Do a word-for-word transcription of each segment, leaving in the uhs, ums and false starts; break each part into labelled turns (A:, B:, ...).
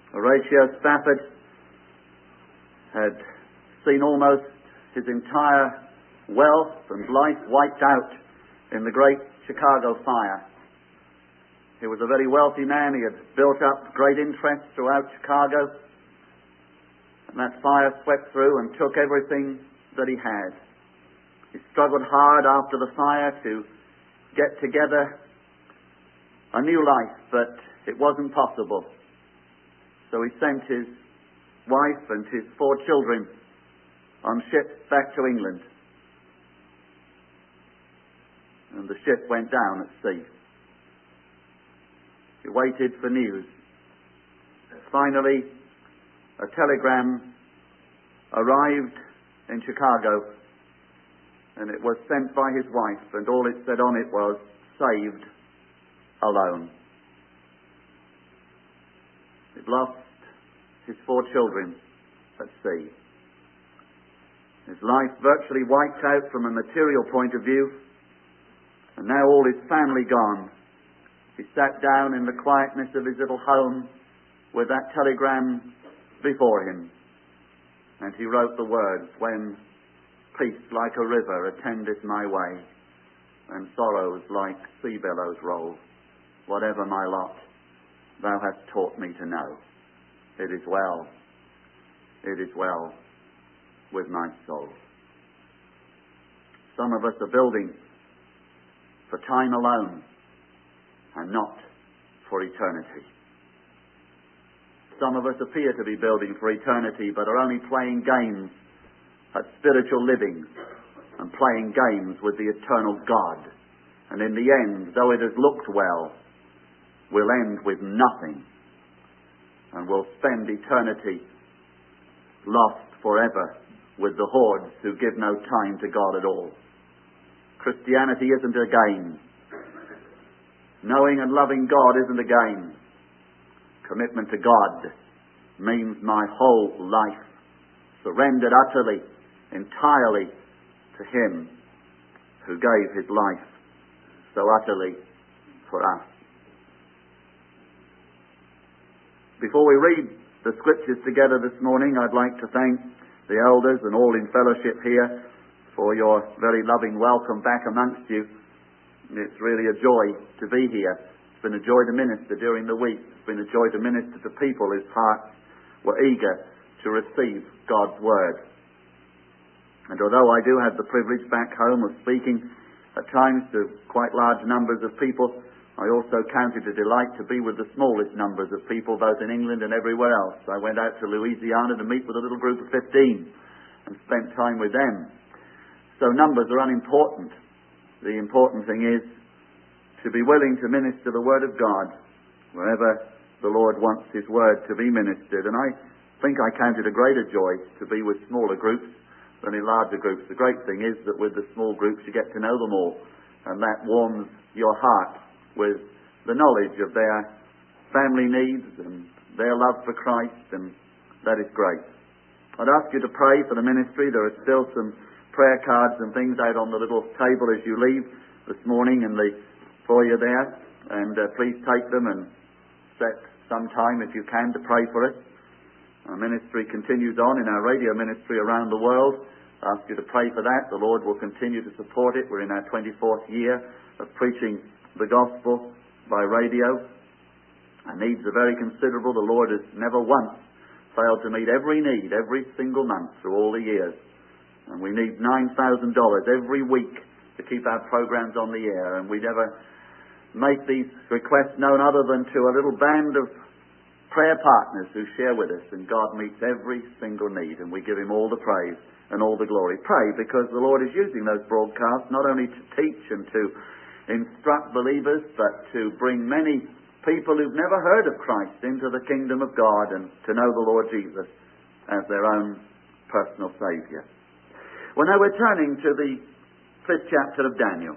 A: Horatio Spafford had seen almost his entire wealth and life wiped out in the great Chicago fire. He was a very wealthy man. He had built up great interest throughout Chicago. And that fire swept through and took everything that he had. He struggled hard after the fire to get together a new life, but it wasn't possible. So he sent his wife and his four children on ships back to England. And the ship went down at sea. He waited for news. Finally, a telegram arrived in Chicago, and it was sent by his wife, and all it said on it was, "Saved alone." He'd lost his four children at sea. His life virtually wiped out from a material point of view, and now all his family gone. He sat down in the quietness of his little home with that telegram before him, and he wrote the words, "When peace like a river attendeth my way, and sorrows like sea billows roll, whatever my lot, thou hast taught me to know. It is well, it is well with my soul." Some of us are building for time alone and not for eternity. Some of us appear to be building for eternity, but are only playing games at spiritual living and playing games with the eternal God. And in the end, though it has looked well, we'll end with nothing, and we'll spend eternity lost forever with the hordes who give no time to God at all. Christianity isn't a game. Knowing and loving God isn't a game. Commitment to God means my whole life, surrendered utterly, entirely to Him who gave His life so utterly for us. Before we read the Scriptures together this morning, I'd like to thank the elders and all in fellowship here for your very loving welcome back amongst you. It's really a joy to be here. It's been a joy to minister during the week. It's been a joy to minister to people whose hearts were eager to receive God's Word. And although I do have the privilege back home of speaking at times to quite large numbers of people, I also count it a delight to be with the smallest numbers of people, both in England and everywhere else. I went out to Louisiana to meet with a little group of fifteen and spent time with them. So numbers are unimportant. The important thing is to be willing to minister the Word of God wherever the Lord wants His Word to be ministered. And I think I count it a greater joy to be with smaller groups than in larger groups. The great thing is that with the small groups you get to know them all, and that warms your heart with the knowledge of their family needs and their love for Christ, and that is great. I'd ask you to pray for the ministry. There are still some prayer cards and things out on the little table as you leave this morning in the foyer there, and uh, please take them and set some time if you can to pray for us. Our ministry continues on in our radio ministry around the world. I ask you to pray for that. The Lord will continue to support it. We're in our twenty-fourth year of preaching the gospel by radio. Our needs are very considerable. The Lord has never once failed to meet every need every single month through all the years. And we need nine thousand dollars every week to keep our programs on the air. And we never make these requests known other than to a little band of prayer partners who share with us. And God meets every single need. And we give Him all the praise and all the glory. Pray, because the Lord is using those broadcasts not only to teach and to instruct believers, but to bring many people who've never heard of Christ into the kingdom of God and to know the Lord Jesus as their own personal Saviour. Well, now we're turning to the fifth chapter of Daniel.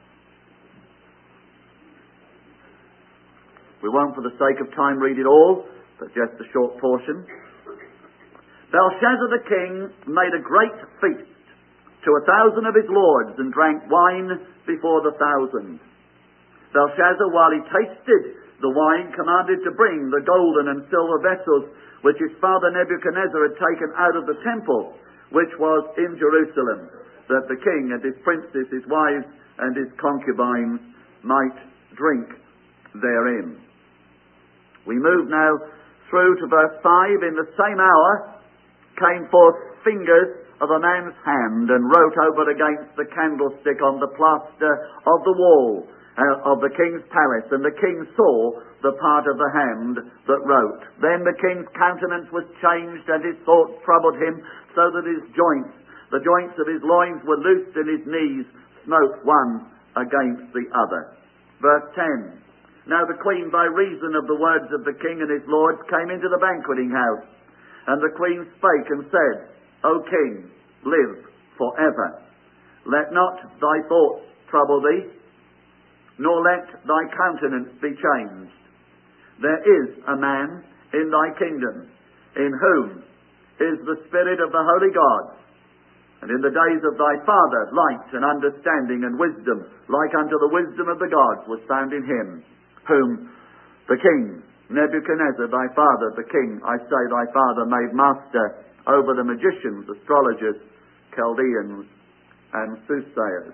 A: We won't, for the sake of time, read it all, but just a short portion. Belshazzar the king made a great feast to a thousand of his lords and drank wine before the thousand. Belshazzar, while he tasted the wine, commanded to bring the golden and silver vessels which his father Nebuchadnezzar had taken out of the temple, which was in Jerusalem, that the king and his princes, his wives, and his concubines might drink therein. We move now through to verse five. In the same hour came forth fingers of a man's hand, and wrote over against the candlestick on the plaster of the wall uh, of the king's palace. And the king saw the part of the hand that wrote. Then the king's countenance was changed, and his thoughts troubled him, so that his joints, the joints of his loins were loosed, and his knees smote one against the other. Verse ten. Now the queen, by reason of the words of the king and his lords, came into the banqueting house. And the queen spake and said, O king, live forever. Let not thy thoughts trouble thee, nor let thy countenance be changed. There is a man in thy kingdom, in whom is the Spirit of the holy God. And in the days of thy father, light and understanding and wisdom, like unto the wisdom of the gods, was found in him, whom the king, Nebuchadnezzar, thy father, the king, I say thy father, made master over the magicians, astrologers, Chaldeans, and soothsayers.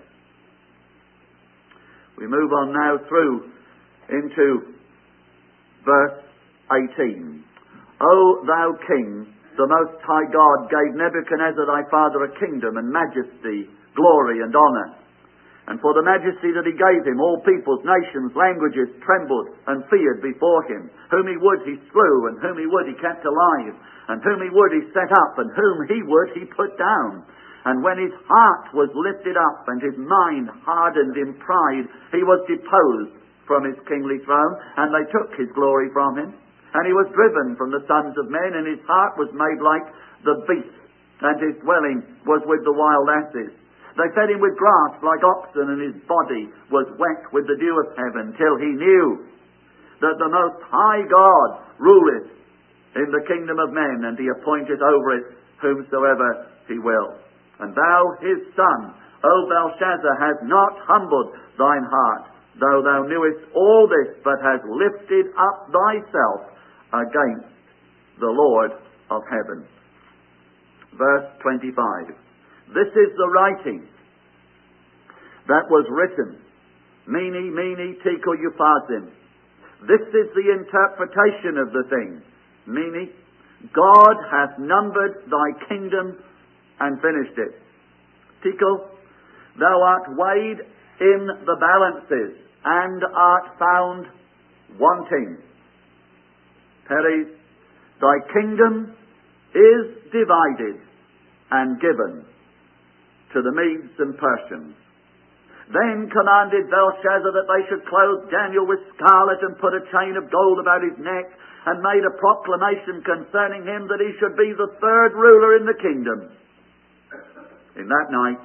A: We move on now through into verse eighteen. O thou king, the Most High God gave Nebuchadnezzar thy father a kingdom and majesty, glory and honour. And for the majesty that he gave him, all peoples, nations, languages trembled and feared before him. Whom he would he slew, and whom he would he kept alive, and whom he would he set up, and whom he would he put down. And when his heart was lifted up, and his mind hardened in pride, he was deposed from his kingly throne, and they took his glory from him. And he was driven from the sons of men, and his heart was made like the beasts, and his dwelling was with the wild asses. They fed him with grass like oxen, and his body was wet with the dew of heaven, till he knew that the Most High God ruleth in the kingdom of men, and he appointeth over it whomsoever he will. And thou, his son, O Belshazzar, hast not humbled thine heart, though thou knewest all this, but hast lifted up thyself against the Lord of heaven. Verse twenty-five. This is the writing that was written. Mene, mene, tekel, upharsin. This is the interpretation of the thing. Mene, God hath numbered thy kingdom and finished it. Tekel, thou art weighed in the balances and art found wanting. Peres, thy kingdom is divided and given to the Medes and Persians. Then commanded Belshazzar that they should clothe Daniel with scarlet and put a chain of gold about his neck, and made a proclamation concerning him that he should be the third ruler in the kingdom. In that night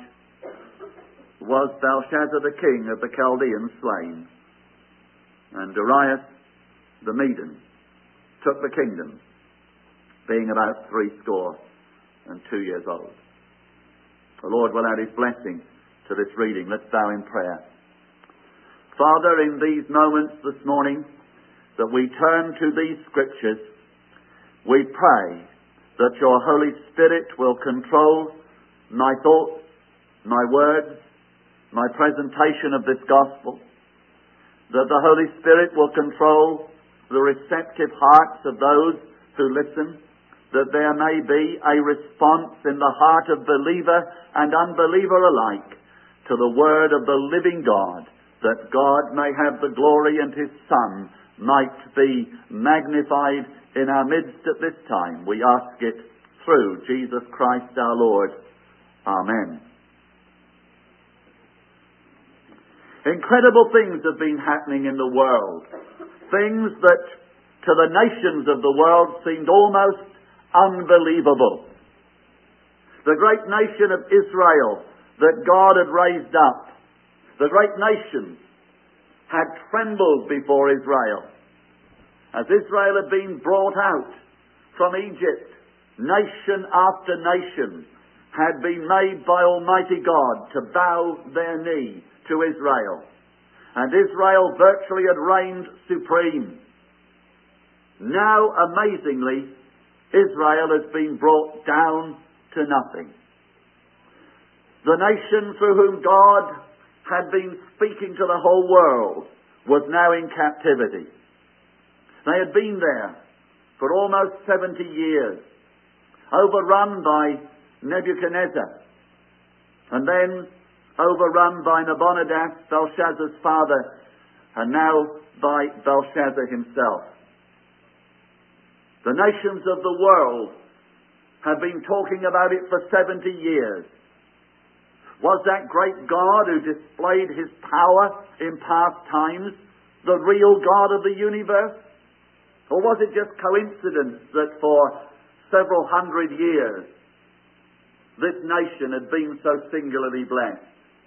A: was Belshazzar the king of the Chaldeans slain, and Darius the Median took the kingdom, being about threescore and two years old. The Lord will add his blessing to this reading. Let's bow in prayer. Father, in these moments this morning that we turn to these scriptures, we pray that your Holy Spirit will control my thoughts, my words, my presentation of this gospel, that the Holy Spirit will control the receptive hearts of those who listen, that there may be a response in the heart of believer and unbeliever alike to the word of the living God, that God may have the glory and his Son might be magnified in our midst at this time. We ask it through Jesus Christ our Lord. Amen. Incredible things have been happening in the world. Things that to the nations of the world seemed almost unbelievable. The great nation of Israel that God had raised up, the great nations had trembled before Israel. As Israel had been brought out from Egypt, nation after nation had been made by Almighty God to bow their knee to Israel. and Israel virtually had reigned supreme. Now, amazingly, Israel has been brought down to nothing. The nation through whom God had been speaking to the whole world was now in captivity. They had been there for almost seventy years, overrun by Nebuchadnezzar, and then overrun by Nabonidus, Belshazzar's father, and now by Belshazzar himself. The nations of the world have been talking about it for seventy years. Was that great God who displayed his power in past times the real God of the universe? Or was it just coincidence that for several hundred years this nation had been so singularly blessed?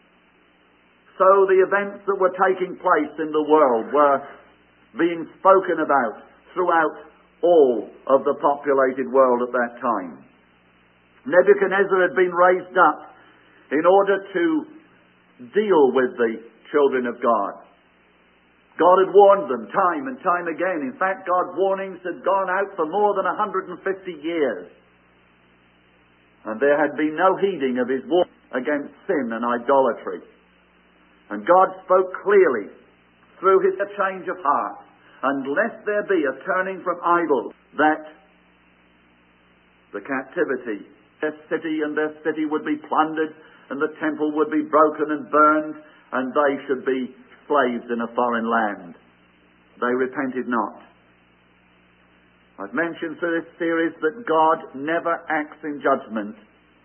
A: So the events that were taking place in the world were being spoken about throughout all of the populated world at that time. Nebuchadnezzar had been raised up in order to deal with the children of God. God had warned them time and time again. In fact, God's warnings had gone out for more than one hundred fifty years. And there had been no heeding of his warning against sin and idolatry. And God spoke clearly through his change of heart. Unless there be a turning from idols, that the captivity, their city and their city would be plundered, and the temple would be broken and burned, and they should be slaves in a foreign land. They repented not. I've mentioned through this series that God never acts in judgment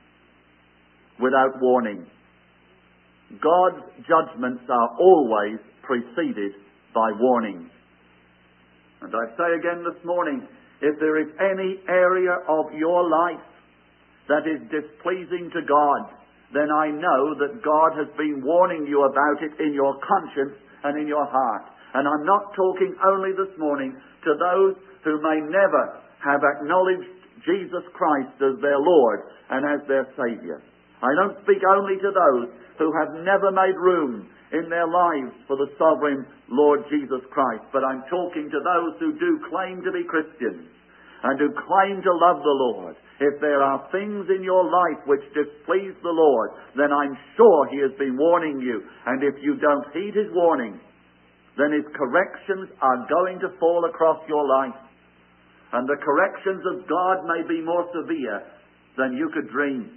A: without warning. God's judgments are always preceded by warnings. And I say again this morning, if there is any area of your life that is displeasing to God, then I know that God has been warning you about it in your conscience and in your heart. And I'm not talking only this morning to those who may never have acknowledged Jesus Christ as their Lord and as their Saviour. I don't speak only to those who have never made room in their lives for the sovereign Lord Jesus Christ, but I'm talking to those who do claim to be Christians and who claim to love the Lord. If there are things in your life which displease the Lord, then I'm sure he has been warning you, and if you don't heed his warning, then his corrections are going to fall across your life, and the corrections of God may be more severe than you could dream.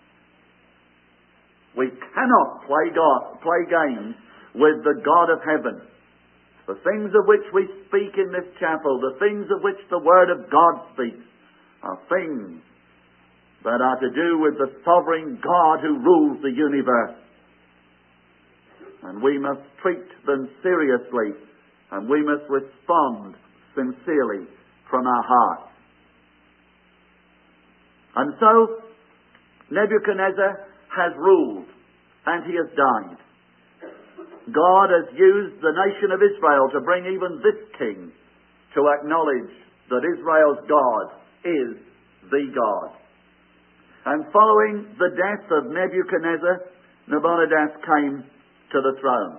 A: We cannot play God, play games with the God of heaven. The things of which we speak in this chapel, the things of which the Word of God speaks, are things that are to do with the sovereign God who rules the universe. And we must treat them seriously, and we must respond sincerely from our hearts. And so, Nebuchadnezzar has ruled, and he has died. God has used the nation of Israel to bring even this king to acknowledge that Israel's God is the God. And following the death of Nebuchadnezzar, Nabonidus came to the throne.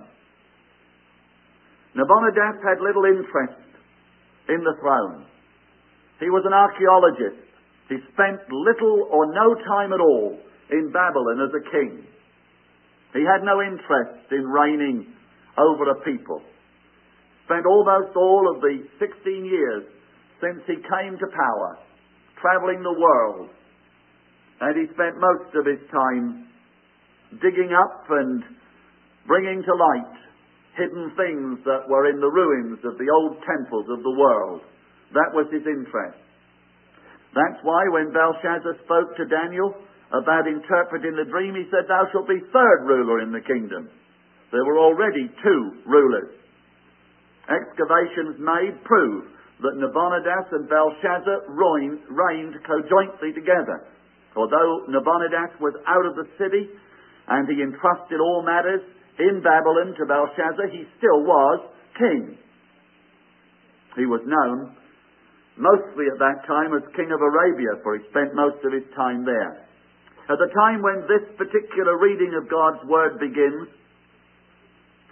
A: Nabonidus had little interest in the throne. He was an archaeologist. He spent little or no time at all in Babylon as a king. He had no interest in reigning over a people. Spent almost all of the sixteen years since he came to power travelling the world, and he spent most of his time digging up and bringing to light hidden things that were in the ruins of the old temples of the world. That was his interest. That's why when Belshazzar spoke to Daniel about interpreting the dream, he said, "Thou shalt be third ruler in the kingdom." There were already two rulers. Excavations made prove that Nabonidus and Belshazzar reigned, reigned conjointly together. Although Nabonidus was out of the city and he entrusted all matters in Babylon to Belshazzar, he still was king. He was known mostly at that time as King of Arabia, for he spent most of his time there. At the time when this particular reading of God's Word begins,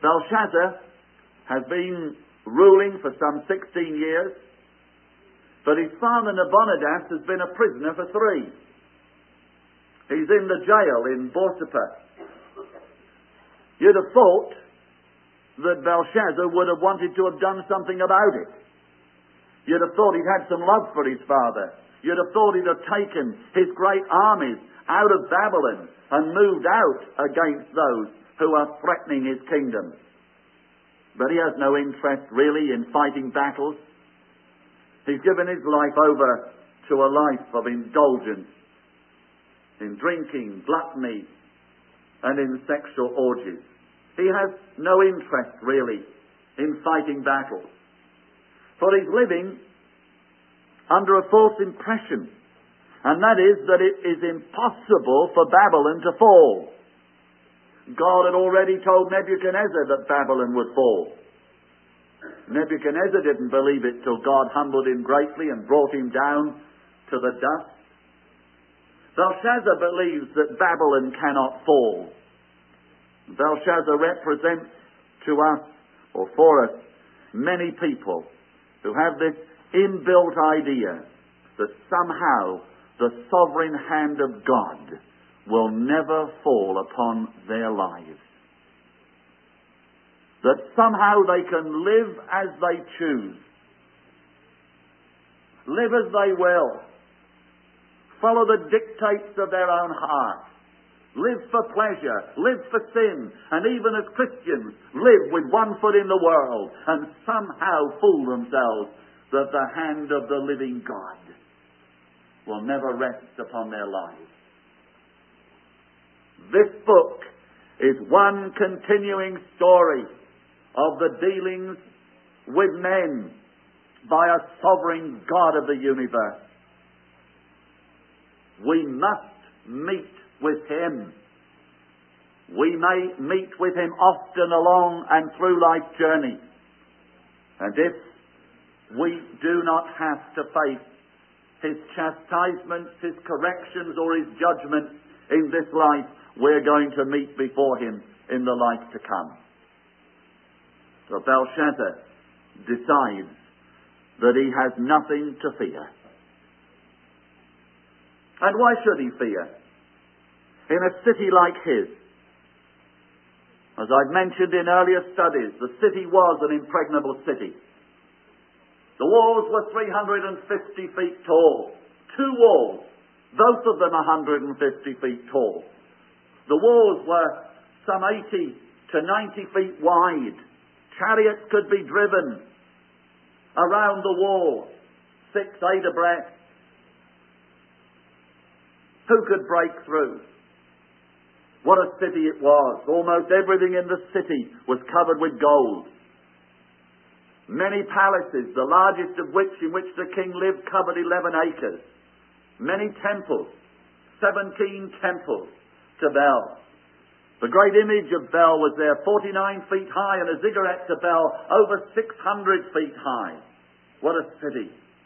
A: Belshazzar has been ruling for some sixteen years, but his father Nabonidus has been a prisoner for three. He's in the jail in Borsippa. You'd have thought that Belshazzar would have wanted to have done something about it. You'd have thought he'd had some love for his father. You'd have thought he'd have taken his great armies out of Babylon and moved out against those who are threatening his kingdom. But he has no interest really in fighting battles. He's given his life over to a life of indulgence in drinking, gluttony, and in sexual orgies. He has no interest really in fighting battles. For he's living under a false impression, and that is that it is impossible for Babylon to fall. God had already told Nebuchadnezzar that Babylon would fall. Nebuchadnezzar didn't believe it till God humbled him greatly and brought him down to the dust. Belshazzar believes that Babylon cannot fall. Belshazzar represents to us, or for us, many people who have this inbuilt idea that somehow the sovereign hand of God will never fall upon their lives. That somehow they can live as they choose, live as they will, follow the dictates of their own heart, live for pleasure, live for sin, and even as Christians live with one foot in the world and somehow fool themselves that the hand of the living God will never rest upon their lives. This book is one continuing story of the dealings with men by a sovereign God of the universe. We must meet with Him. We may meet with Him often along and through life's journey. And if we do not have to face His chastisements, His corrections, or His judgments in this life, we're going to meet before Him in the life to come. So Belshazzar decides that he has nothing to fear. And why should he fear? In a city like his, as I've mentioned in earlier studies, the city was an impregnable city. The walls were three hundred fifty feet tall. Two walls, both of them one hundred fifty feet tall. The walls were some eighty to ninety feet wide. Chariots could be driven around the wall, six, eight abreast. Who could break through? What a city it was. Almost everything in the city was covered with gold. Many palaces, the largest of which in which the king lived, covered eleven acres. Many temples, seventeen temples to Bel. The great image of Bel was there, forty-nine feet high, and a ziggurat to Bel over six hundred feet high. What a city.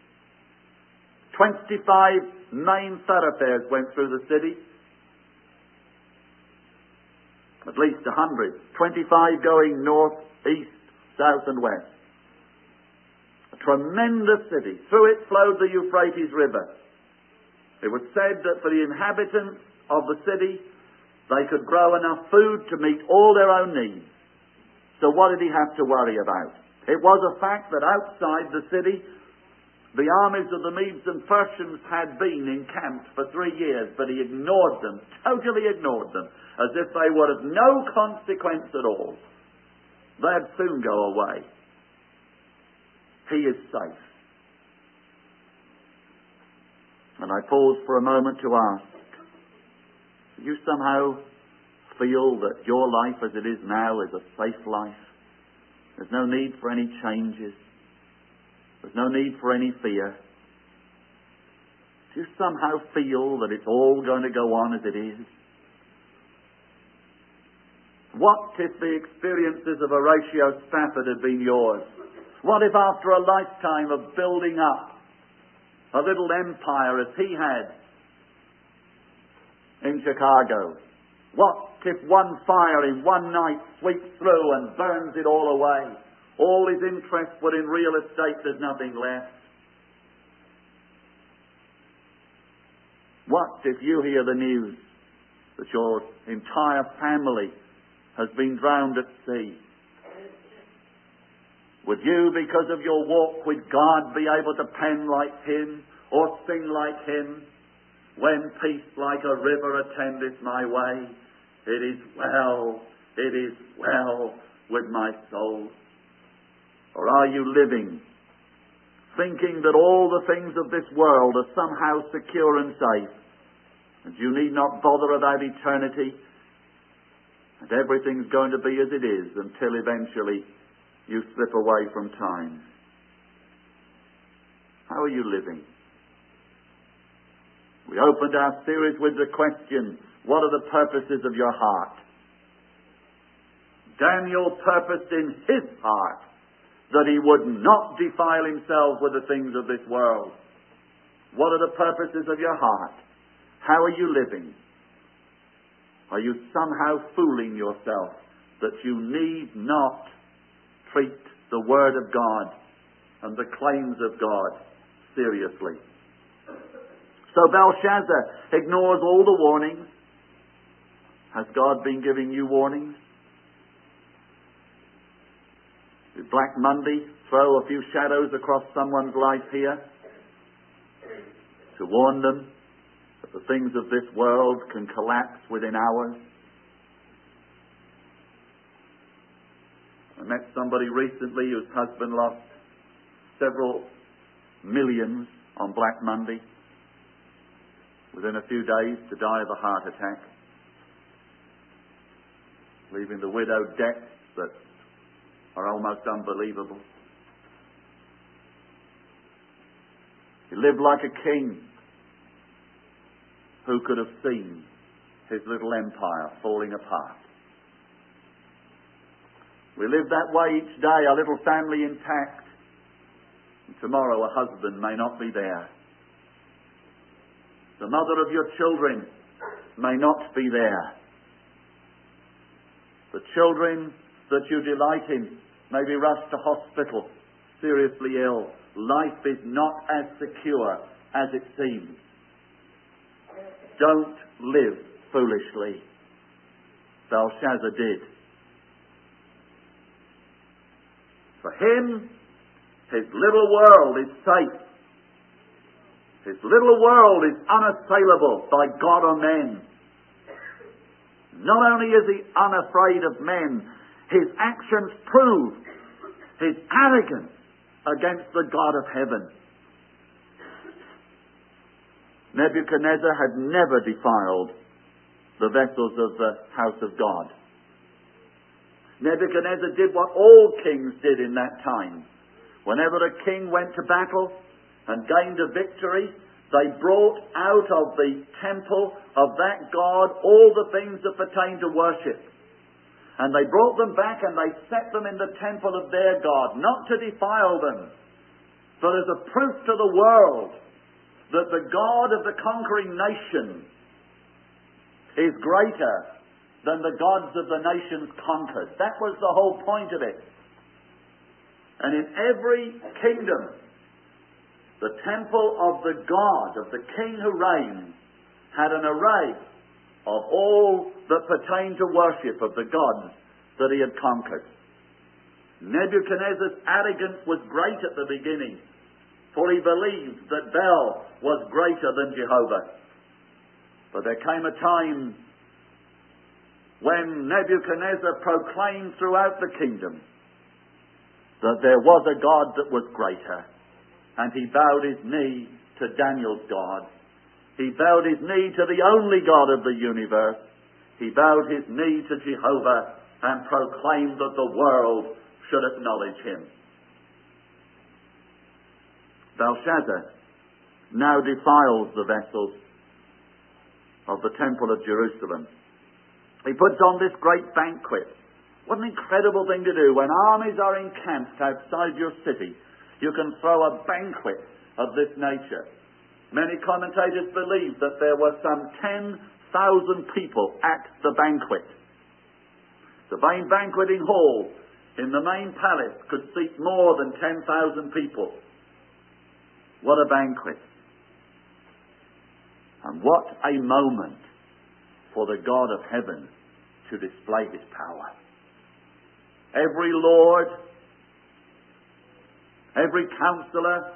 A: twenty-five main thoroughfares went through the city. At least a hundred. twenty-five going north, east, south and west. A tremendous city. Through it flowed the Euphrates River. It was said that for the inhabitants of the city, they could grow enough food to meet all their own needs. So what did he have to worry about? It was a fact that outside the city, the armies of the Medes and Persians had been encamped for three years, but he ignored them, totally ignored them, as if they were of no consequence at all. They'd soon go away. He is safe. And I pause for a moment to ask, do you somehow feel that your life as it is now is a safe life? There's no need for any changes. There's no need for any fear. Do you somehow feel that it's all going to go on as it is? What if the experiences of Horatio Spafford had been yours? What if after a lifetime of building up a little empire as he had in Chicago, What if one fire in one night sweeps through and burns it all away? All his interests were in real estate, there's nothing left. What if you hear the news that your entire family has been drowned at sea? Would you, because of your walk with God, be able to pen like him or sing like him? When peace like a river attendeth my way, it is well, it is well with my soul. Or are you living thinking that all the things of this world are somehow secure and safe, and you need not bother about eternity, and everything's going to be as it is until eventually you slip away from time? How are you living? We opened our series with the question, what are the purposes of your heart? Daniel purposed in his heart that he would not defile himself with the things of this world. What are the purposes of your heart? How are you living? Are you somehow fooling yourself that you need not treat the Word of God and the claims of God seriously? So Belshazzar ignores all the warnings. Has God been giving you warnings? Did Black Monday throw a few shadows across someone's life here to warn them that the things of this world can collapse within hours? I met somebody recently whose husband lost several millions on Black Monday, within a few days to die of a heart attack, leaving the widow debts that are almost unbelievable. He lived like a king. Who could have seen his little empire falling apart? We live that way each day, our little family intact. And tomorrow a husband may not be there. The mother of your children may not be there. The children that you delight in may be rushed to hospital, seriously ill. Life is not as secure as it seems. Don't live foolishly. Belshazzar did. For him, his little world is safe. His little world is unassailable by God or men. Not only is he unafraid of men, his actions prove his arrogance against the God of heaven. Nebuchadnezzar had never defiled the vessels of the house of God. Nebuchadnezzar did what all kings did in that time. Whenever a king went to battle and gained a victory, they brought out of the temple of that God all the things that pertain to worship. And they brought them back and they set them in the temple of their God, not to defile them, but as a proof to the world that the God of the conquering nation is greater than the gods of the nations conquered. That was the whole point of it. And in every kingdom, the temple of the God, of the king who reigns, had an array of all that pertained to worship of the gods that he had conquered. Nebuchadnezzar's arrogance was great at the beginning, for he believed that Bel was greater than Jehovah. But there came a time when Nebuchadnezzar proclaimed throughout the kingdom that there was a God that was greater. And he bowed his knee to Daniel's God. He bowed his knee to the only God of the universe. He bowed his knee to Jehovah and proclaimed that the world should acknowledge him. Belshazzar now defiles the vessels of the temple of Jerusalem. He puts on this great banquet. What an incredible thing to do. When armies are encamped outside your city, you can throw a banquet of this nature. Many commentators believe that there were some ten thousand people at the banquet. The main banqueting hall in the main palace could seat more than ten thousand people. What a banquet. And what a moment for the God of heaven to display his power. Every lord, every counselor,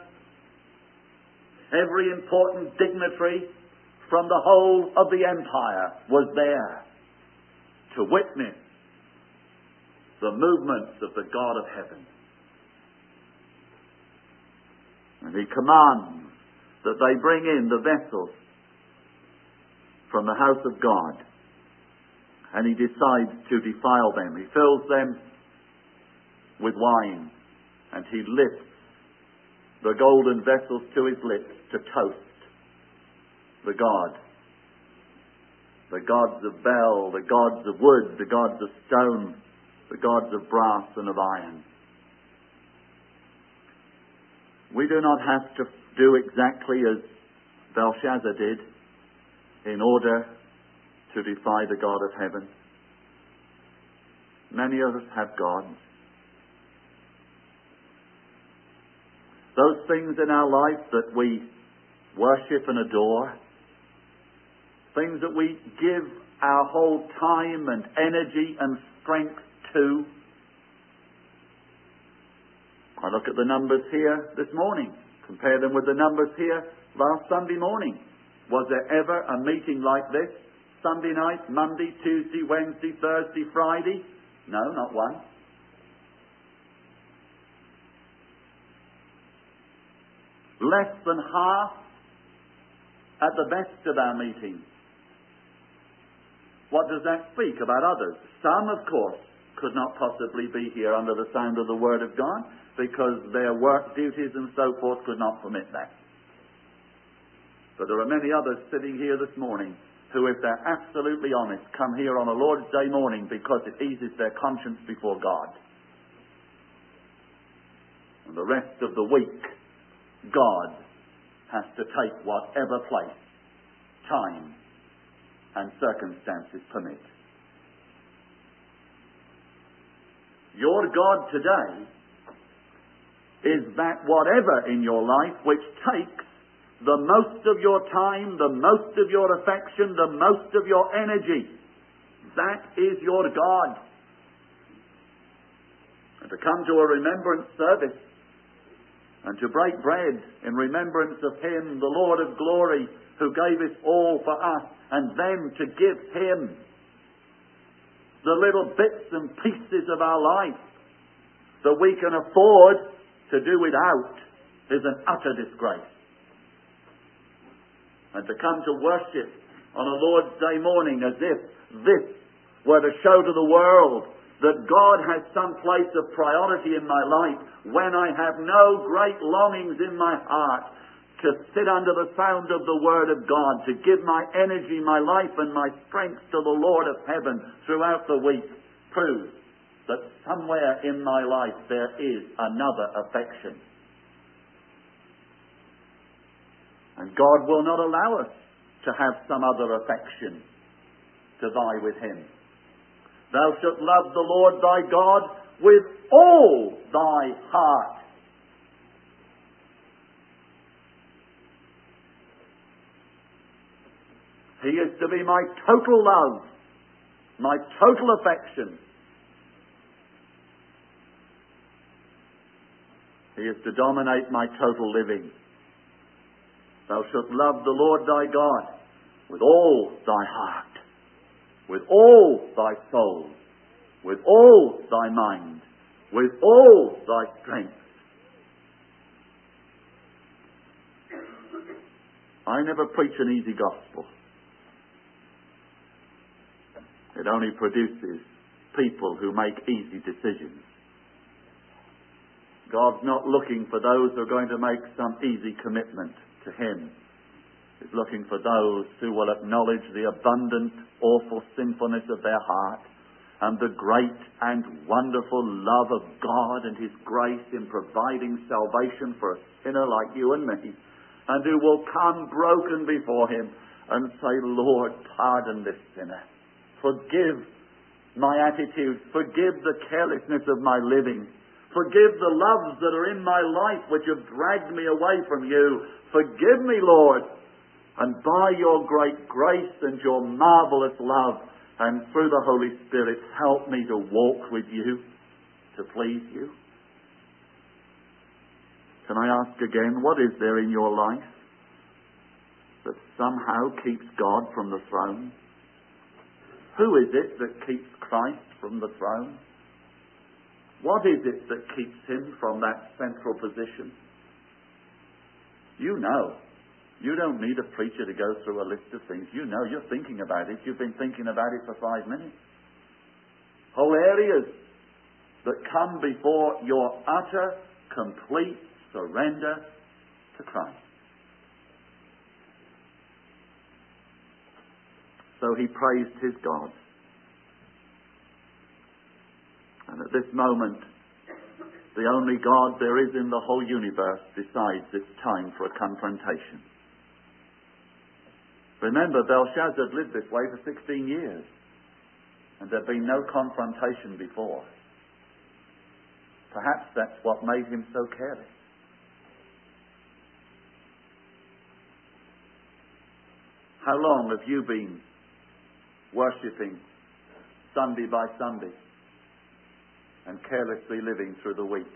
A: every important dignitary from the whole of the empire was there to witness the movements of the God of heaven. And he commands that they bring in the vessels from the house of God. And he decides to defile them. He fills them with wine. And he lifts the golden vessels to his lips to toast the God. The gods of Bel, the gods of wood, the gods of stone, the gods of brass and of iron. We do not have to do exactly as Belshazzar did in order to defy the God of heaven. Many of us have gods. Those things in our life that we worship and adore, things that we give our whole time and energy and strength to. I look at the numbers here this morning, compare them with the numbers here last Sunday morning. Was there ever a meeting like this? Sunday night, Monday, Tuesday, Wednesday, Thursday, Friday? No, not one. Less than half at the best of our meetings. What does that speak about others? Some, of course, could not possibly be here under the sound of the Word of God because their work duties and so forth could not permit that. But there are many others sitting here this morning who, if they're absolutely honest, come here on a Lord's Day morning because it eases their conscience before God. And the rest of the week, God has to take whatever place, time, and circumstances permit. Your God today is that whatever in your life which takes the most of your time, the most of your affection, the most of your energy. That is your God. And to come to a remembrance service and to break bread in remembrance of Him, the Lord of glory, who gave it all for us, and then to give Him the little bits and pieces of our life that we can afford to do without is an utter disgrace. And to come to worship on a Lord's Day morning as if this were to show to the world that God has some place of priority in my life when I have no great longings in my heart to sit under the sound of the Word of God, to give my energy, my life and my strength to the Lord of heaven throughout the week, proves that somewhere in my life there is another affection. And God will not allow us to have some other affection to vie with Him. Thou shalt love the Lord thy God with all thy heart. He is to be my total love, my total affection. He is to dominate my total living. Thou shalt love the Lord thy God with all thy heart, with all thy soul, with all thy mind, with all thy strength. I never preach an easy gospel. It only produces people who make easy decisions. God's not looking for those who are going to make some easy commitment to Him. He's looking for those who will acknowledge the abundant, awful sinfulness of their heart and the great and wonderful love of God and His grace in providing salvation for a sinner like you and me, and who will come broken before Him and say, Lord, pardon this sinner. Forgive my attitude. Forgive the carelessness of my living. Forgive the loves that are in my life which have dragged me away from you. Forgive me, Lord. And by your great grace and your marvelous love and through the Holy Spirit, help me to walk with you, to please you. Can I ask again, what is there in your life that somehow keeps God from the throne? Who is it that keeps Christ from the throne? What is it that keeps him from that central position? You know. You don't need a preacher to go through a list of things. You know, you're thinking about it. You've been thinking about it for five minutes. Whole areas that come before your utter, complete surrender to Christ. So he praised his God. And at this moment, the only God there is in the whole universe decides it's time for a confrontation. Remember, Belshazzar had lived this way for sixteen years, and there had been no confrontation before. Perhaps that's what made him so careless. How long have you been worshipping Sunday by Sunday and carelessly living through the week?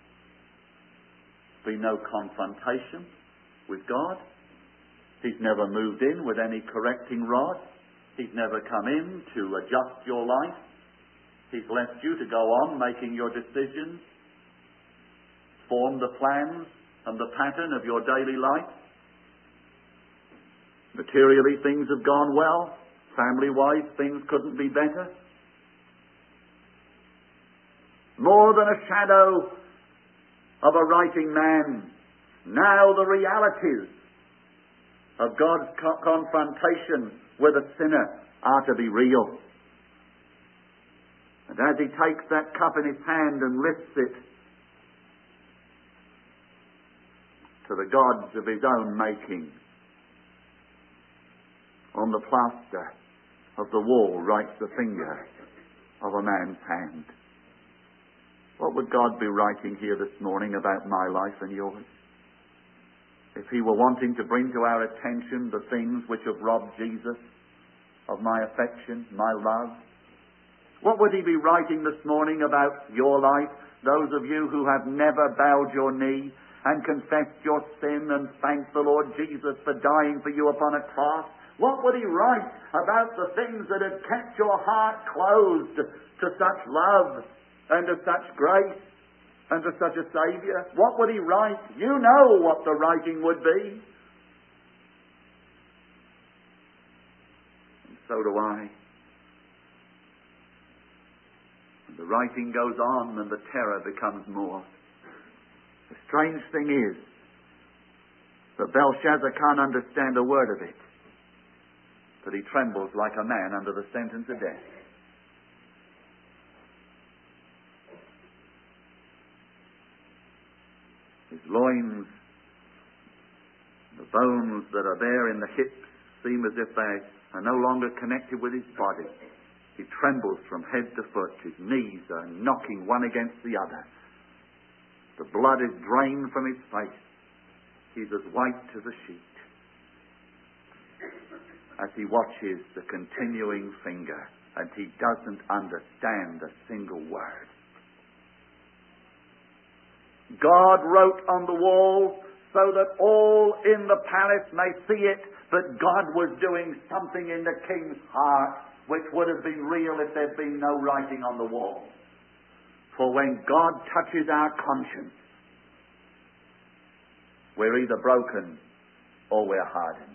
A: Been no confrontation with God. He's never moved in with any correcting rod. He's never come in to adjust your life. He's left you to go on making your decisions, form the plans and the pattern of your daily life. Materially, things have gone well. Family-wise, things couldn't be better. More than a shadow of a writing man, now the realities of God's co- confrontation with a sinner are to be real. And as he takes that cup in his hand and lifts it to the gods of his own making, on the plaster of the wall writes the finger of a man's hand. What would God be writing here this morning about my life and yours? If he were wanting to bring to our attention the things which have robbed Jesus of my affection, my love, what would he be writing this morning about your life? Those of you who have never bowed your knee and confessed your sin and thanked the Lord Jesus for dying for you upon a cross. What would he write about the things that had kept your heart closed to such love and to such grace and to such a Saviour? What would he write? You know what the writing would be. And so do I. And the writing goes on and the terror becomes more. The strange thing is that Belshazzar can't understand a word of it, but he trembles like a man under the sentence of death. His loins, the bones that are there in the hips, seem as if they are no longer connected with his body. He trembles from head to foot. His knees are knocking one against the other. The blood is drained from his face. He's as white as a sheet as he watches the continuing finger, and he doesn't understand a single word. God wrote on the wall so that all in the palace may see it, but God was doing something in the king's heart which would have been real if there'd been no writing on the wall. For when God touches our conscience, we're either broken or we're hardened.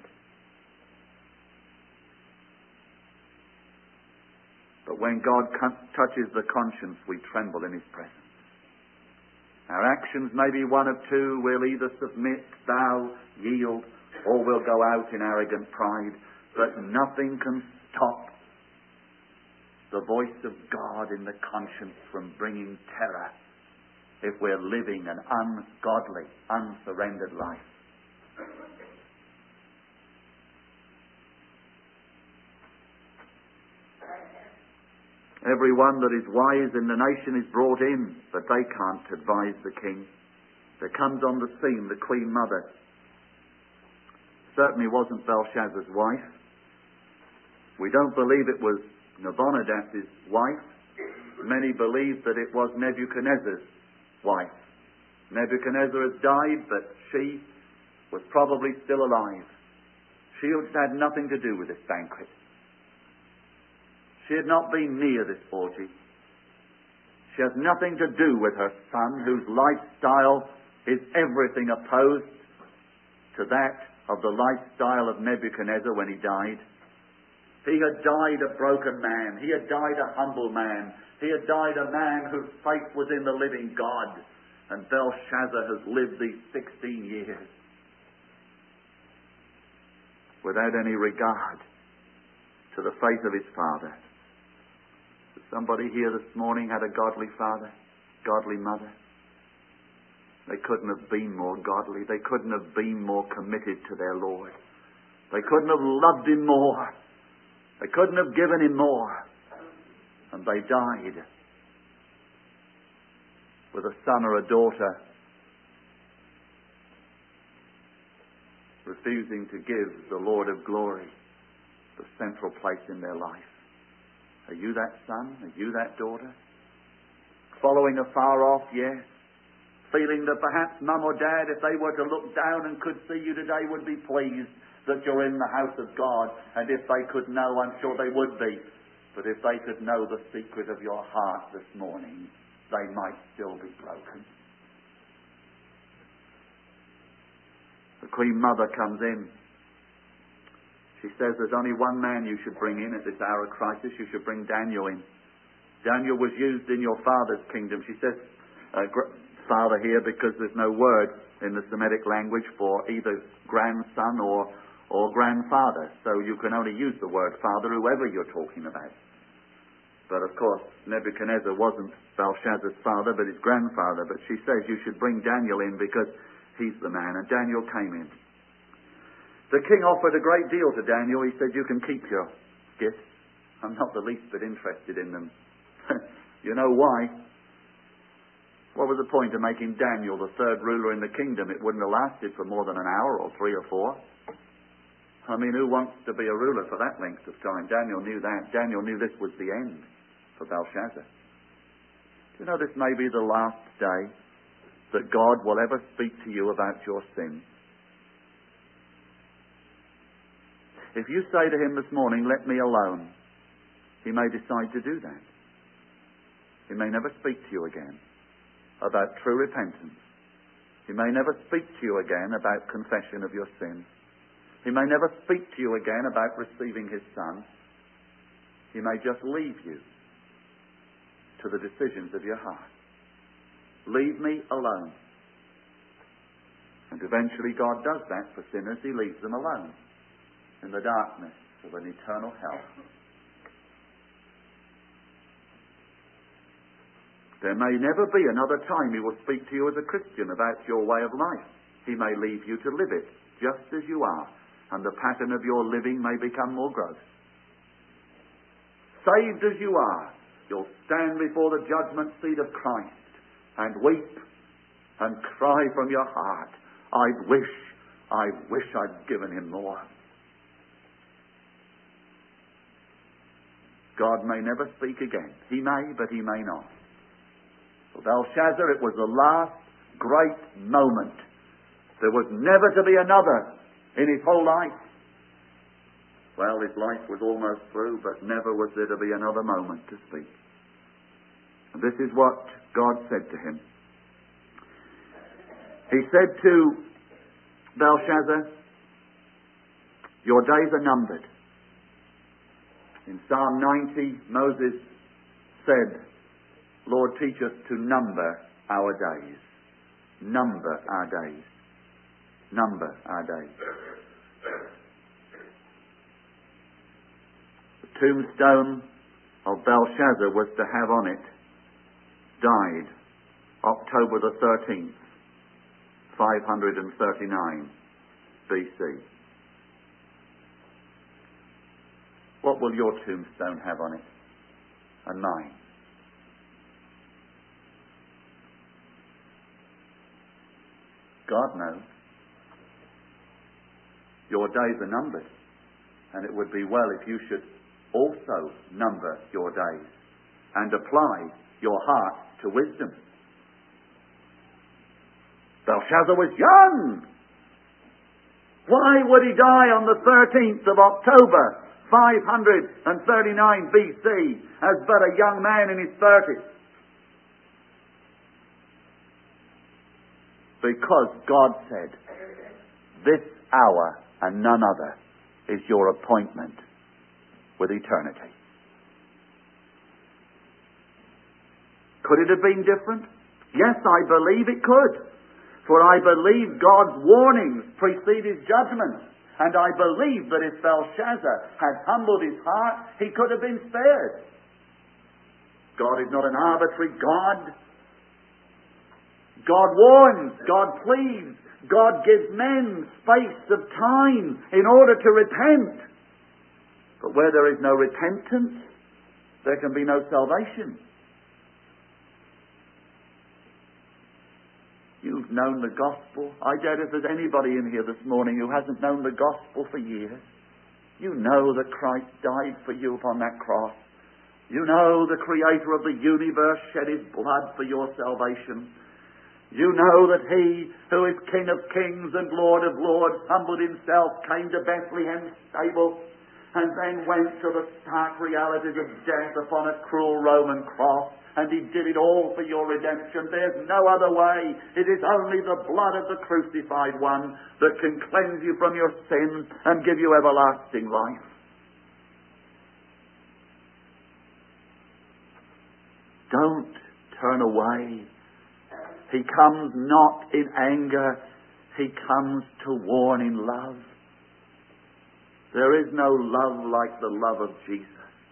A: But when God touches the conscience, we tremble in his presence. Our actions may be one of two. We'll either submit, bow, yield, or we'll go out in arrogant pride. But nothing can stop the voice of God in the conscience from bringing terror if we're living an ungodly, unsurrendered life. Everyone that is wise in the nation is brought in, but they can't advise the king. There comes on the scene the Queen Mother. Certainly wasn't Belshazzar's wife. We don't believe it was Nabonidus' wife. Many believe that it was Nebuchadnezzar's wife. Nebuchadnezzar has died, but she was probably still alive. She had nothing to do with this banquet. She had not been near this orgy. She has nothing to do with her son, whose lifestyle is everything opposed to that of the lifestyle of Nebuchadnezzar when he died. He had died a broken man. He had died a humble man. He had died a man whose faith was in the living God. And Belshazzar has lived these sixteen years without any regard to the faith of his father. Somebody here this morning had a godly father, godly mother. They couldn't have been more godly. They couldn't have been more committed to their Lord. They couldn't have loved him more. They couldn't have given him more. And they died with a son or a daughter refusing to give the Lord of glory the central place in their life. Are you that son? Are you that daughter? Following afar off, yes. Feeling that perhaps mum or dad, if they were to look down and could see you today, would be pleased that you're in the house of God. And if they could know, I'm sure they would be. But if they could know the secret of your heart this morning, they might still be broken. The Queen Mother comes in. She says there's only one man you should bring in at this hour of crisis. You should bring Daniel in. Daniel was used in your father's kingdom. She says uh, gr- father here because there's no word in the Semitic language for either grandson or, or grandfather. So you can only use the word father, whoever you're talking about. But of course, Nebuchadnezzar wasn't Belshazzar's father, but his grandfather. But she says you should bring Daniel in because he's the man. And Daniel came in. The king offered a great deal to Daniel. He said, you can keep your gifts. I'm not the least bit interested in them. You know why? What was the point of making Daniel the third ruler in the kingdom? It wouldn't have lasted for more than an hour or three or four. I mean, who wants to be a ruler for that length of time? Daniel knew that. Daniel knew this was the end for Belshazzar. Do you know this may be the last day that God will ever speak to you about your sin? If you say to him this morning, let me alone, he may decide to do that. He may never speak to you again about true repentance. He may never speak to you again about confession of your sin. He may never speak to you again about receiving his Son. He may just leave you to the decisions of your heart. Leave me alone. And eventually God does that for sinners. He leaves them alone in the darkness of an eternal hell. There may never be another time he will speak to you as a Christian about your way of life. He may leave you to live it just as you are, and the pattern of your living may become more gross. Saved as you are, you'll stand before the judgment seat of Christ and weep and cry from your heart, I wish, I wish I'd given him more. God may never speak again. He may, but he may not. For Belshazzar, it was the last great moment. There was never to be another in his whole life. Well, his life was almost through, but never was there to be another moment to speak. And this is what God said to him. He said to Belshazzar, your days are numbered. In Psalm ninety, Moses said, Lord, teach us to number our days. Number our days. Number our days. The tombstone of Belshazzar was to have on it, died October the thirteenth, five hundred thirty-nine B C. What will your tombstone have on it? and mine. God knows. Your days are numbered, and it would be well if you should also number your days and apply your heart to wisdom. Belshazzar was young. Why would he die on the thirteenth of October, five hundred thirty-nine B C, as but a young man in his thirties? Because God said, this hour and none other is your appointment with eternity. Could it have been different? Yes, I believe it could. For I believe God's warnings precede his judgment. And I believe that if Belshazzar had humbled his heart, he could have been spared. God is not an arbitrary God. God warns, God pleads, God gives men space of time in order to repent. But where there is no repentance, there can be no salvation. You've known the gospel. I doubt if there's anybody in here this morning who hasn't known the gospel for years. You know that Christ died for you upon that cross. You know the Creator of the universe shed his blood for your salvation. You know that he who is King of kings and Lord of lords humbled himself, came to Bethlehem's stable, and then went to the stark realities of death upon a cruel Roman cross. And he did it all for your redemption. There's no other way. It is only the blood of the crucified one that can cleanse you from your sins and give you everlasting life. Don't turn away. He comes not in anger. He comes to warn in love. There is no love like the love of Jesus.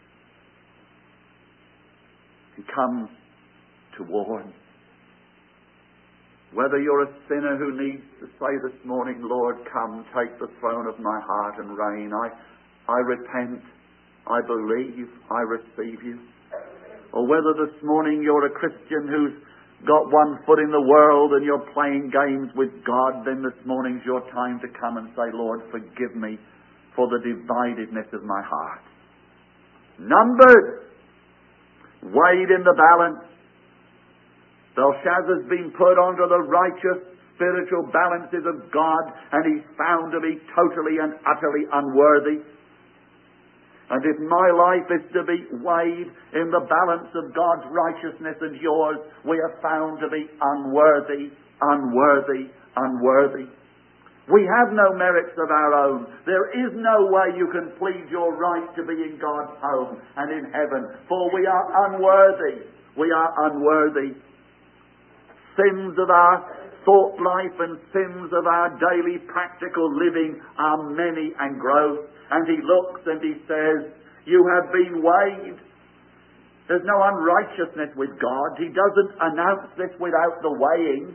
A: He comes to warn. Whether you're a sinner who needs to say this morning, Lord, come, take the throne of my heart and reign. I, I repent. I believe. I receive you. Or whether this morning you're a Christian who's got one foot in the world and you're playing games with God, then this morning's your time to come and say, Lord, forgive me for the dividedness of my heart. Numbered. Weighed in the balance. Belshazzar's been put onto the righteous spiritual balances of God, and he's found to be totally and utterly unworthy. And if my life is to be weighed in the balance of God's righteousness and yours, we are found to be unworthy, unworthy, unworthy. We have no merits of our own. There is no way you can plead your right to be in God's home and in heaven, for we are unworthy. We are unworthy. Sins of our thought life and sins of our daily practical living are many and gross. And he looks and he says, you have been weighed. There's no unrighteousness with God. He doesn't announce this without the weighing.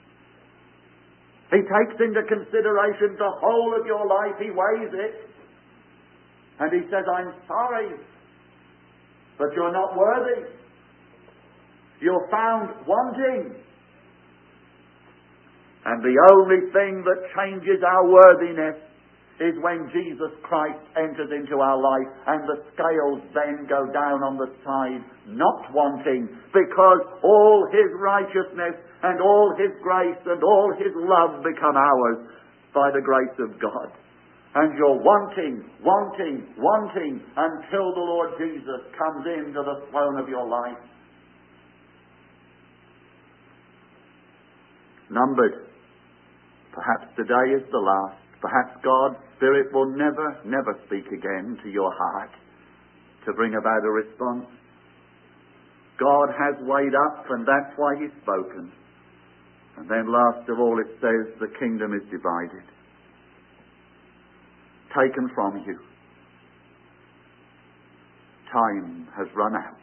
A: He takes into consideration the whole of your life. He weighs it. And he says, I'm sorry, but you're not worthy. You're found wanting. And the only thing that changes our worthiness is when Jesus Christ enters into our life and the scales then go down on the side, not wanting, because all his righteousness and all his grace and all his love become ours by the grace of God. And you're wanting, wanting, wanting until the Lord Jesus comes into the throne of your life. Numbered. Perhaps today is the last. Perhaps God's Spirit will never, never speak again to your heart to bring about a response. God has weighed up, and that's why he's spoken. And then last of all it says the kingdom is divided. Taken from you. Time has run out.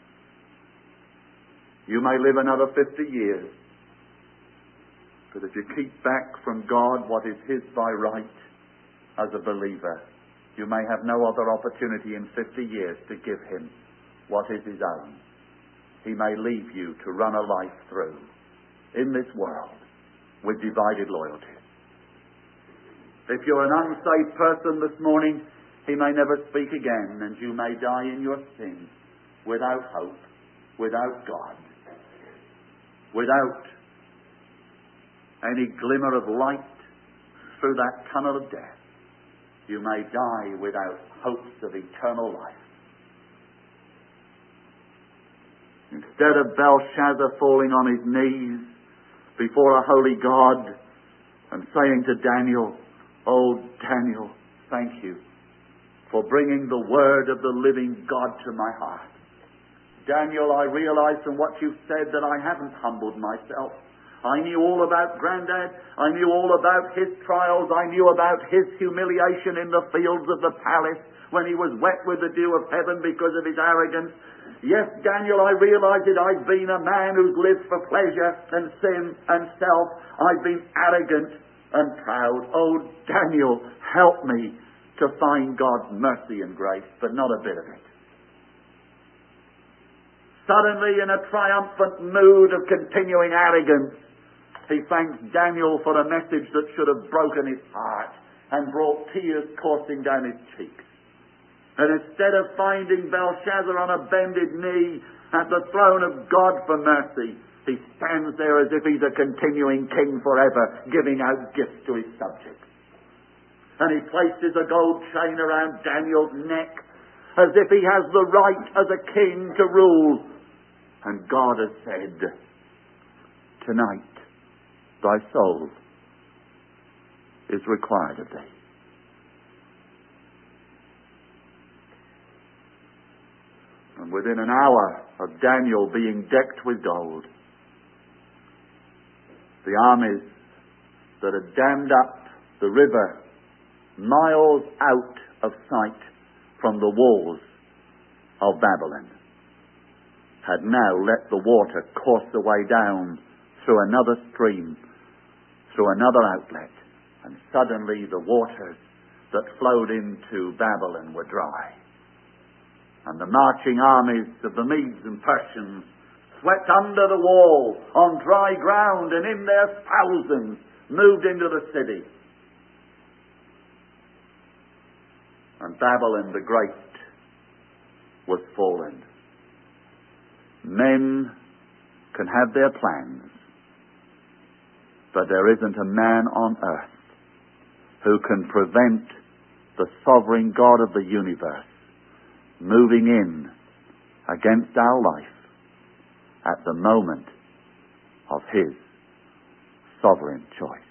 A: You may live another fifty years. But if you keep back from God what is his by right as a believer, you may have no other opportunity in fifty years to give him what is his own, he may leave you to run a life through in this world with divided loyalties. If you're an unsaved person this morning, he may never speak again, and you may die in your sin without hope, without God, without any glimmer of light through that tunnel of death. You may die without hopes of eternal life. Instead of Belshazzar falling on his knees before a holy God and saying to Daniel, "Oh, Daniel, thank you for bringing the word of the living God to my heart. Daniel, I realize from what you've said that I haven't humbled myself. I knew all about Grandad. I knew all about his trials. I knew about his humiliation in the fields of the palace when he was wet with the dew of heaven because of his arrogance. Yes, Daniel, I realize that I've been a man who's lived for pleasure and sin and self. I've been arrogant and proud. Oh, Daniel, help me to find God's mercy and grace, but not a bit of it." Suddenly, in a triumphant mood of continuing arrogance, he thanks Daniel for a message that should have broken his heart and brought tears coursing down his cheeks. And instead of finding Belshazzar on a bended knee at the throne of God for mercy, he stands there as if he's a continuing king forever, giving out gifts to his subjects. And he places a gold chain around Daniel's neck, as if he has the right as a king to rule. And God has said, "Tonight, thy soul is required of thee." And within an hour of Daniel being decked with gold, the armies that had dammed up the river miles out of sight from the walls of Babylon had now let the water course away down through another stream, through another outlet, and suddenly the waters that flowed into Babylon were dry. And the marching armies of the Medes and Persians swept under the wall on dry ground, and in their thousands moved into the city. And Babylon the Great was fallen. Men can have their plans, but there isn't a man on earth who can prevent the sovereign God of the universe moving in against our life at the moment of his sovereign choice.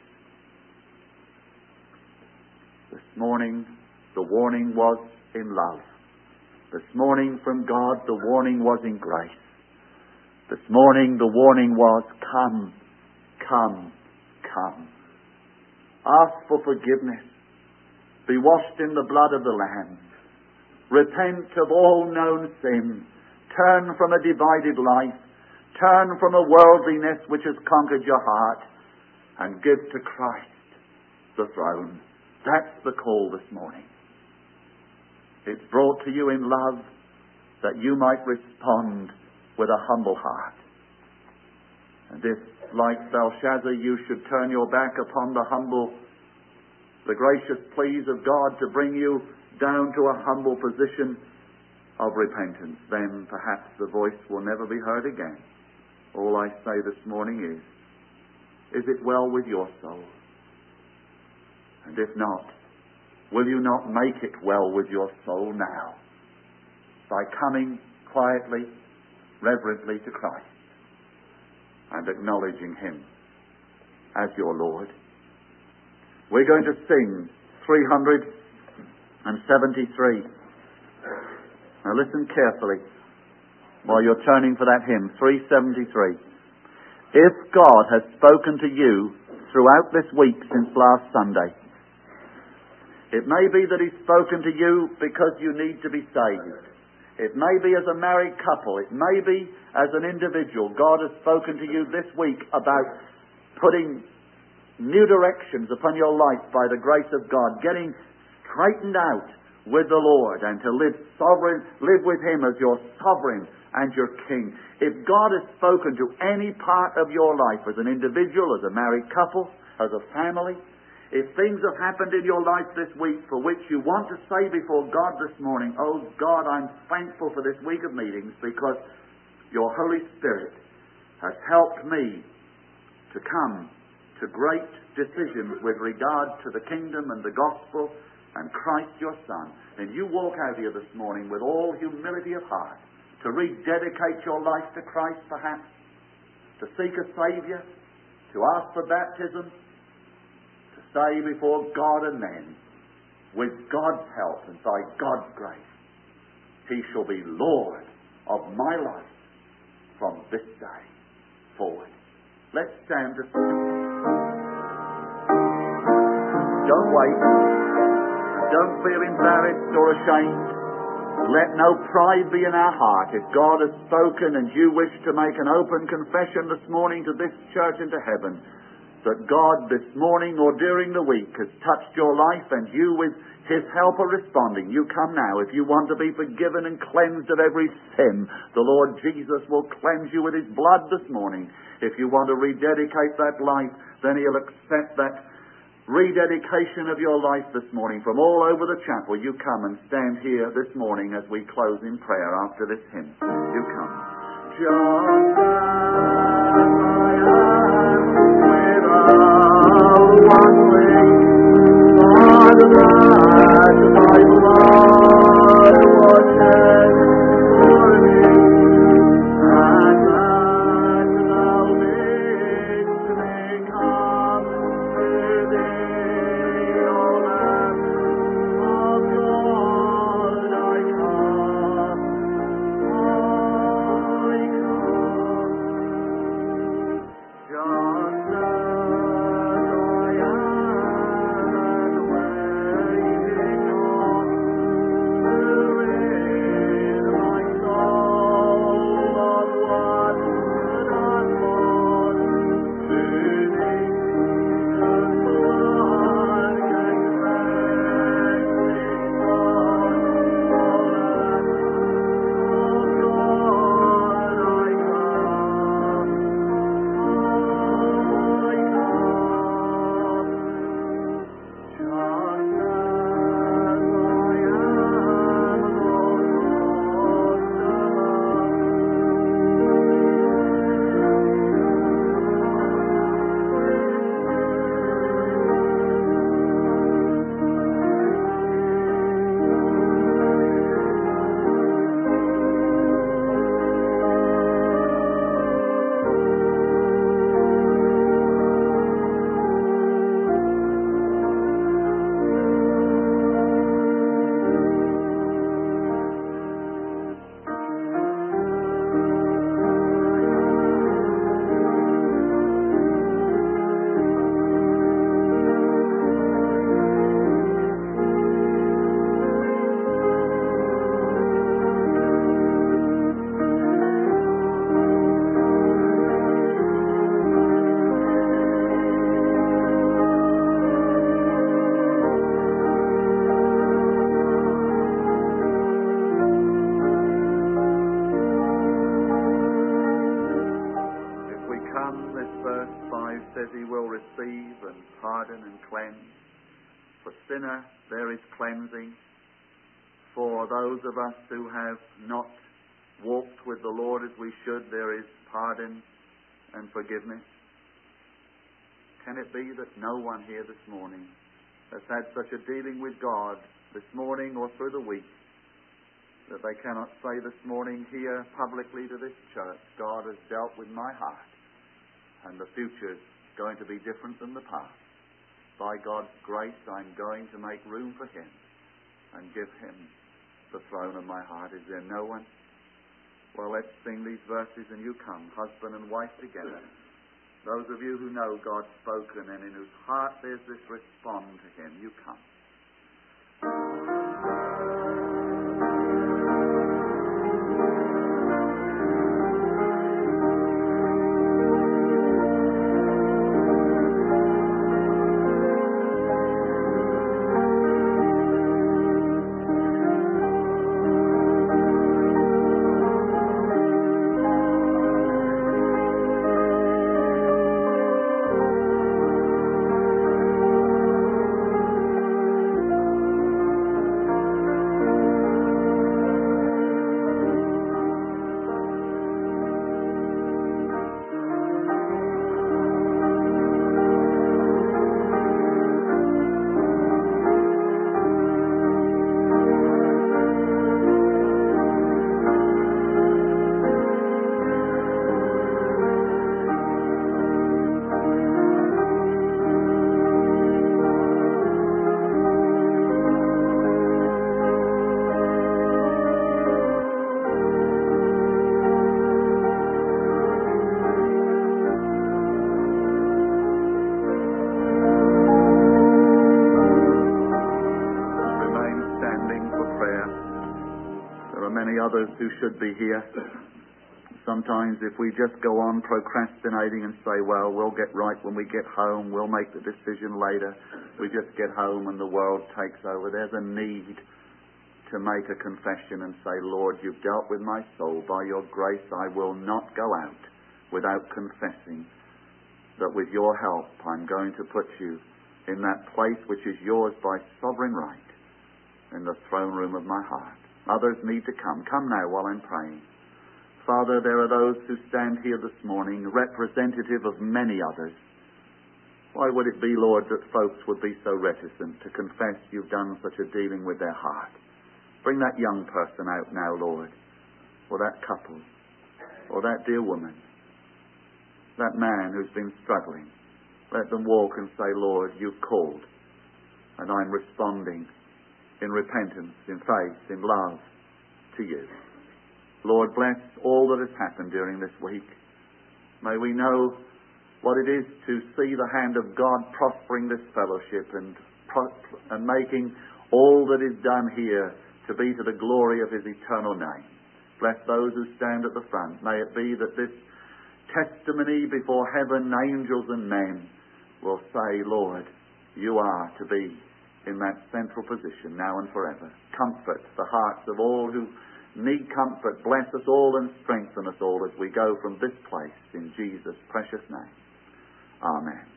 A: This morning, the warning was in love. This morning from God, the warning was in grace. This morning, the warning was, come, come, come. Ask for forgiveness. Be washed in the blood of the Lamb. Repent of all known sins. Turn from a divided life. Turn from a worldliness which has conquered your heart, and give to Christ the throne. That's the call this morning. It's brought to you in love that you might respond with a humble heart. And if, like Belshazzar, you should turn your back upon the humble, the gracious pleas of God to bring you down to a humble position of repentance, then perhaps the voice will never be heard again. All I say this morning is, is it well with your soul? And if not, will you not make it well with your soul now by coming quietly, reverently to Christ and acknowledging Him as your Lord? We're going to sing three hundred seventy-three. Now listen carefully while you're turning for that hymn, three seventy-three. If God has spoken to you throughout this week since last Sunday, it may be that He's spoken to you because you need to be saved. It may be as a married couple. It may be as an individual. God has spoken to you this week about putting new directions upon your life by the grace of God, getting straightened out with the Lord and to live sovereign, live with Him as your sovereign and your King. If God has spoken to any part of your life as an individual, as a married couple, as a family, if things have happened in your life this week for which you want to say before God this morning, oh God, I'm thankful for this week of meetings because your Holy Spirit has helped me to come to great decisions with regard to the kingdom and the gospel and Christ your Son. And you walk out here this morning with all humility of heart to rededicate your life to Christ perhaps, to seek a Saviour, to ask for baptism, to say before God and men, with God's help and by God's grace, He shall be Lord of my life from this day forward. Let's stand to sing. Don't wait. Don't feel embarrassed or ashamed. Let no pride be in our heart. If God has spoken and you wish to make an open confession this morning to this church and to heaven, that God this morning or during the week has touched your life and you with His help are responding, you come now. If you want to be forgiven and cleansed of every sin, the Lord Jesus will cleanse you with His blood this morning. If you want to rededicate that life, then He'll accept that rededication of your life this morning from all over the chapel. You come and stand here this morning as we close in prayer after this hymn. You come. Just as I am without one plea, for that thy blood was shed for me, and that thou bidst me come to thee, O Lamb of God, I come, I come, just as I am, and waiting on to rid my soul of what doth want to thee, and blood can cleanse me from all that. Oh God, I come, I come, just as I am, Lord, If we come, this verse five says He will receive and pardon and cleanse. For sinner there is cleansing. For those of us who have not walked with the Lord as we should, there is pardon and forgiveness. Can it be that no one here this morning has had such a dealing with God this morning or through the week that they cannot say this morning here publicly to this church, God has dealt with my heart and the future's going to be different than the past. By God's grace, I'm going to make room for Him and give Him the throne of my heart. Is there no one? Well, let's sing these verses and you come, husband and wife together. Those of you who know God's spoken and in whose heart there's this respond to Him, you come. others who should be here. Sometimes if we just go on procrastinating and say, well, we'll get right when we get home, we'll make the decision later, we just get home and the world takes over. There's a need to make a confession and say, Lord, you've dealt with my soul. By your grace I will not go out without confessing that with your help I'm going to put you in that place which is yours by sovereign right, in the throne room of my heart. Others need to come. Come now while I'm praying. Father, there are those who stand here this morning, representative of many others. Why would it be, Lord, that folks would be so reticent to confess you've done such a dealing with their heart? Bring that young person out now, Lord, or that couple, or that dear woman, that man who's been struggling. Let them walk and say, Lord, you've called, and I'm responding in repentance, in faith, in love to you. Lord, bless all that has happened during this week. May we know what it is to see the hand of God prospering this fellowship and, pro- and making all that is done here to be to the glory of his eternal name. Bless those who stand at the front. May it be that this testimony before heaven, angels and men will say, Lord, you are to be in that central position now and forever. Comfort the hearts of all who need comfort. Bless us all and strengthen us all as we go from this place in Jesus' precious name. Amen.